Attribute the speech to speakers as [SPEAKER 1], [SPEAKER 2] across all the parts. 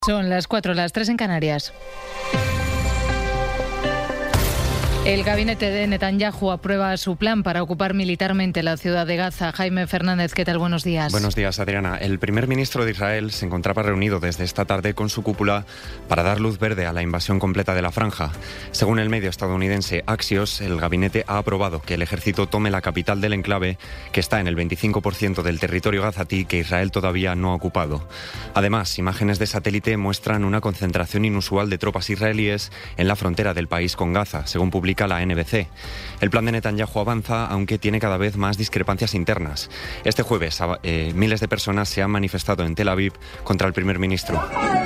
[SPEAKER 1] Son las 4, las 3 en Canarias. El gabinete de Netanyahu aprueba su plan para ocupar militarmente la ciudad de Gaza. Jaime Fernández, ¿qué tal? Buenos días.
[SPEAKER 2] Buenos días, Adriana. El primer ministro de Israel se encontraba reunido desde esta tarde con su cúpula para dar luz verde a la invasión completa de la franja. Según el medio estadounidense Axios, el gabinete ha aprobado que el ejército tome la capital del enclave, que está en el 25% del territorio gazatí que Israel todavía no ha ocupado. Además, imágenes de satélite muestran una concentración inusual de tropas israelíes en la frontera del país con Gaza, según publica la NBC. El plan de Netanyahu avanza, aunque tiene cada vez más discrepancias internas. Este jueves, miles de personas se han manifestado en Tel Aviv contra el primer ministro.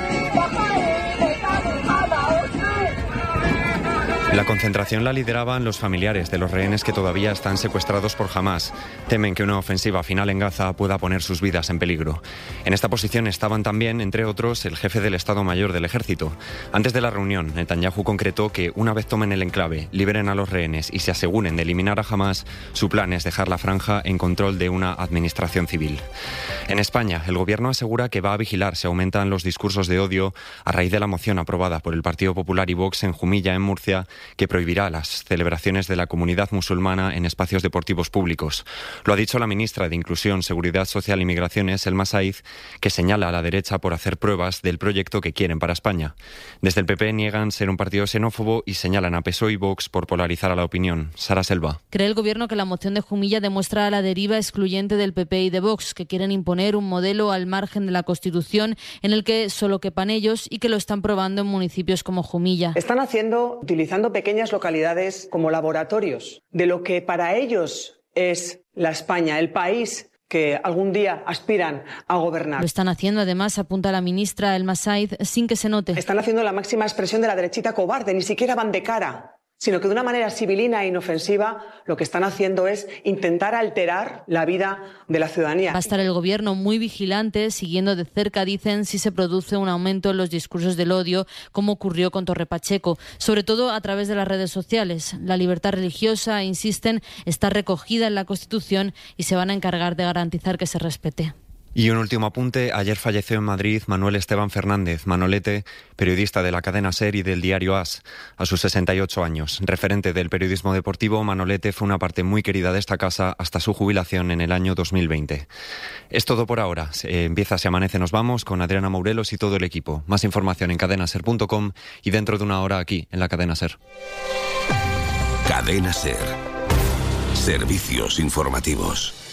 [SPEAKER 2] La concentración la lideraban los familiares de los rehenes que todavía están secuestrados por Hamás. Temen que una ofensiva final en Gaza pueda poner sus vidas en peligro. En esta posición estaban también, entre otros, el jefe del Estado Mayor del Ejército. Antes de la reunión, Netanyahu concretó que una vez tomen el enclave, liberen a los rehenes y se aseguren de eliminar a Hamás, su plan es dejar la franja en control de una administración civil. En España, el gobierno asegura que va a vigilar si aumentan los discursos de odio a raíz de la moción aprobada por el Partido Popular y Vox en Jumilla, en Murcia, que prohibirá las celebraciones de la comunidad musulmana en espacios deportivos públicos. Lo ha dicho la ministra de Inclusión, Seguridad Social y Migraciones, Elma Saíz, que señala a la derecha por hacer pruebas del proyecto que quieren para España. Desde el PP niegan ser un partido xenófobo y señalan a PSOE y Vox por polarizar a la opinión. Sara Selva.
[SPEAKER 3] Cree el gobierno que la moción de Jumilla demuestra la deriva excluyente del PP y de Vox, que quieren imponer un modelo al margen de la Constitución en el que solo quepan ellos y que lo están probando en municipios como Jumilla.
[SPEAKER 4] Están utilizando pequeñas localidades como laboratorios de lo que para ellos es la España, el país que algún día aspiran a gobernar.
[SPEAKER 3] Lo están haciendo, además, apunta la ministra Elma Saíz, sin que se note.
[SPEAKER 4] Están haciendo la máxima expresión de la derechita cobarde, ni siquiera van de cara, sino que de una manera civilina e inofensiva lo que están haciendo es intentar alterar la vida de la ciudadanía.
[SPEAKER 3] Va a estar el gobierno muy vigilante, siguiendo de cerca, dicen, si se produce un aumento en los discursos del odio, como ocurrió con Torre Pacheco, sobre todo a través de las redes sociales. La libertad religiosa, insisten, está recogida en la Constitución y se van a encargar de garantizar que se respete.
[SPEAKER 2] Y un último apunte, ayer falleció en Madrid Manuel Esteban Fernández, Manolete, periodista de la cadena SER y del diario AS, a sus 68 años. Referente del periodismo deportivo, Manolete fue una parte muy querida de esta casa hasta su jubilación en el año 2020. Es todo por ahora. Empieza Si Amanece Nos Vamos con Adriana Mourelos y todo el equipo. Más información en cadenaser.com y dentro de una hora aquí, en la cadena SER.
[SPEAKER 5] Cadena SER. Servicios informativos.